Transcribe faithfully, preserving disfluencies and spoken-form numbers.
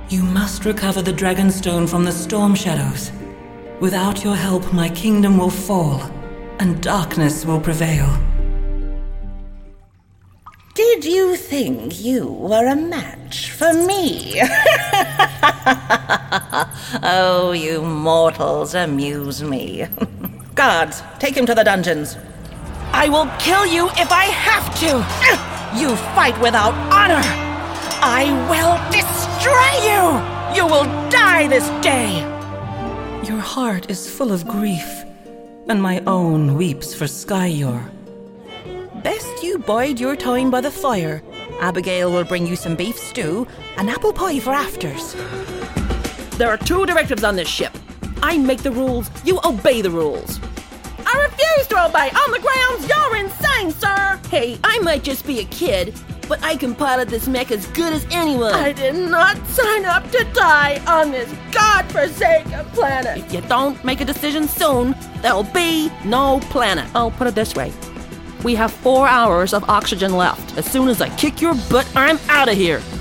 You must recover the Dragonstone from the Storm Shadows. Without your help, my kingdom will fall, and darkness will prevail. Did you think you were a match for me? Oh, you mortals amuse me. Guards, take him to the dungeons. I will kill you if I have to! You fight without honor! I will destroy you! You will die this day! Your heart is full of grief, and my own weeps for Skyyor. Best you bide your time by the fire. Abigail will bring you some beef stew and apple pie for afters. There are two directives on this ship. I make the rules, you obey the rules. I refuse to obey on the grounds you're insane, sir! Hey, I might just be a kid, but I can pilot this mech as good as anyone. I did not sign up to die on this godforsaken planet. If you don't make a decision soon, there'll be no planet. I'll put it this way. We have four hours of oxygen left. As soon as I kick your butt, I'm out of here.